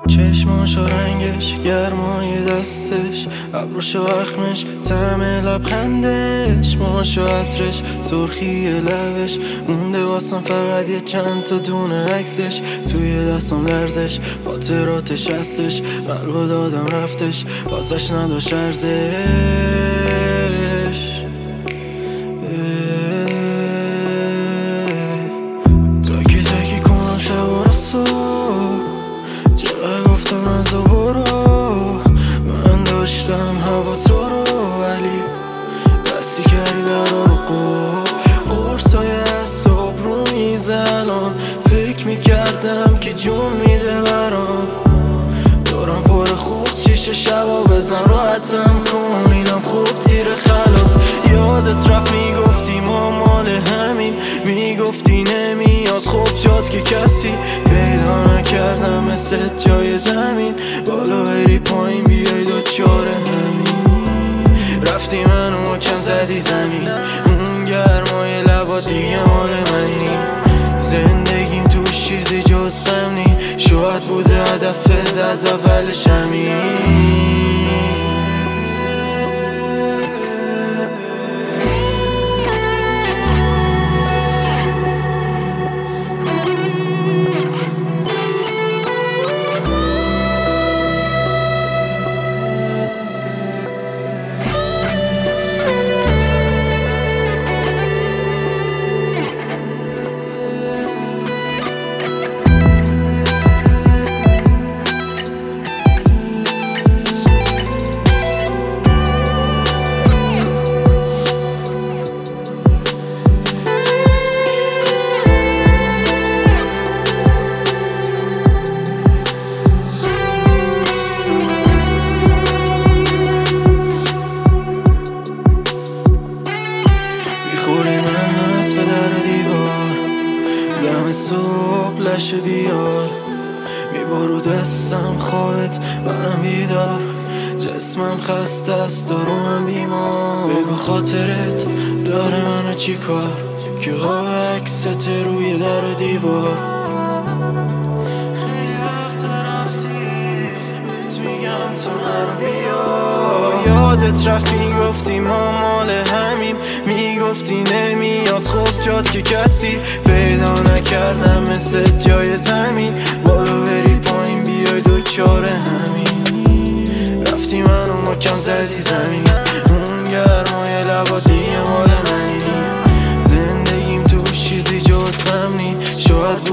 چشماش و رنگش، گرمای دستش، ابروش و اخمش، طعم لبخندش، موهاش و عطرش، سرخی لبش، مونده واسم فقط یه چند تا دونه عکسش. توی دستم لرزش، خاطراتش هستش، قلبو دادم رفتش، واسش نداشت ارزش. تاکی تاکی کنم شب و صبح، چقدر گفتم از برو، من داشتم هوا تو رو، ولی دستی کردی در آقا. قرصای از صبح رو میزنم، فکر میکردم که جون میده برام. دورم پر خوب چیشه شبا بزن راحتم کن، اینم خوب تیر خلاص. یادت رفت میگفتی ما مال همین، میگفتی نمیاد خوب جاد که کسی پیدا نکردم مثل جای زمین. بالا بری پایین بیای دوچار همین، رفتی منو مکم زدی زمین. اون گرمای لبا دیگه مال منی، زندگیم توش چیزی جز غم نی. شاید بوده هدفت از اولش همین. میخوریم هست به در دیوار، دم صبح لشه بیار. میبارو دستم خواهد منم بیدار، جسمم خسته است و روحم بیمار. بگو خاطرت داره منو چی کار، که قاب عکست روی در و دیوار. خیلی وقت رفتی بهت میگم تو نرو بیا. یادت رفت میگفتی ما مال همیم، میگفتی نمیاد خوب جاد که کسی پیدا نکردم مثل جای زمین. بالا بری پایین بیای دوچار همین، رفتی منو مکم زدی زمین. اون گرمای لبا دیگه مال منی، زندگیم توش چیزی جز غم نی. شاید